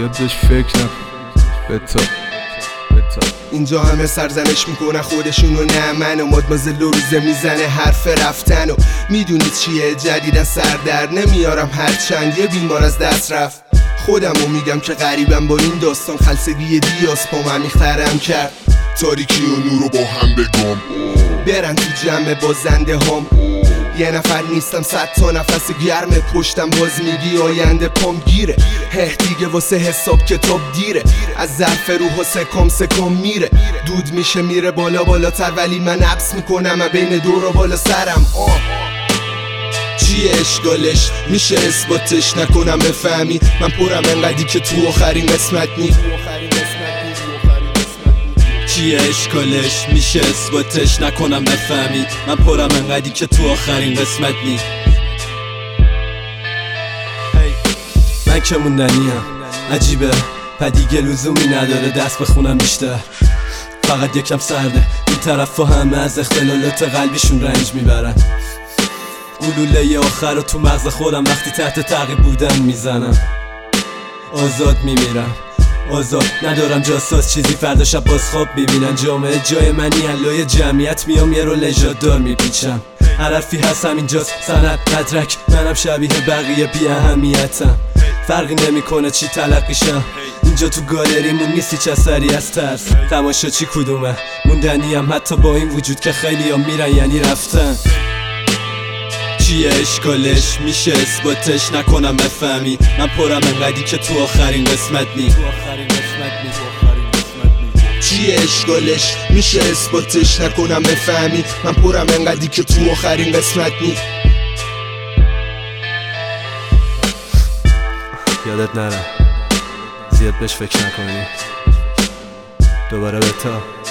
زیاد بهش فکر نکن. بتا اینجا همه سرزنش میکنن خودشونو، نه منو. مادمازل روزه میزنه حرف رفتن و میدونید چیه جدیدن سر در نمیارم، هرچند یه بیمار از دست رفت. خودمو میگم که غریبم با این داستان، خلصگی دیاس پام عمیق‌ترم کرد. تاریکی و نورو با هم بگم برن تو جمع بازنده هم. یه نفر نیستم 100 تا نفس گرم پشتم، باز میگی آینده پام گیره. دیگه واسه حساب کتاب دیره، از ظرف روح سکم میره. دود میشه میره بالا بالاتر، ولی من حبس میکنم بین دور و بالا سرم. چیه اشکالش؟ میشه اثباتش نکنم بفهمی؟ من پرم انقدی که تو آخرین قسمت نی. چیه اشکالش؟ میشه اثباتش نکنم بفهمی؟ من پرم انقدی که تو آخرین قسمت نی. من که موندنیم، عجیبه دیگه لزومی نداره دست بخونم بیشتر. فقط یکم سرده این طرف و همه از اختلالات قلبیشون رنج میبرن. گلوله آخر رو تو مغز خودم وقتی تحت تعقیب بودن میزنم. آزاد میمیرم، آزاد ندارم جاساس چیزی فردا شب باز خواب میبینن. جامعه جای منی علای جمعیت میام یه رول نژاددار میپیچم. هر حرفی هست همینجاست سند مدرک، منم شبیه بقیه بی اهمیتم. فرقی نمیکنه چی تلقیشم، اینجا تو گالریمون نیست هیچ اثری از ترس. تماشا چی کدومه؟ موندنیم حتی با این وجود که خیلی ها میرن یعنی رفتن. چیه اشکالش؟ میشه اثباتش نکنم بفهمی؟ من پرم انقدی که تو آخرین قسمت نی. چیه اشکالش؟ میشه اثباتش نکنم بفهمی؟ من پرم انقدی که تو آخرین قسمت نی. یادت نره زیاد بهش فکر نکنی. دوباره بتا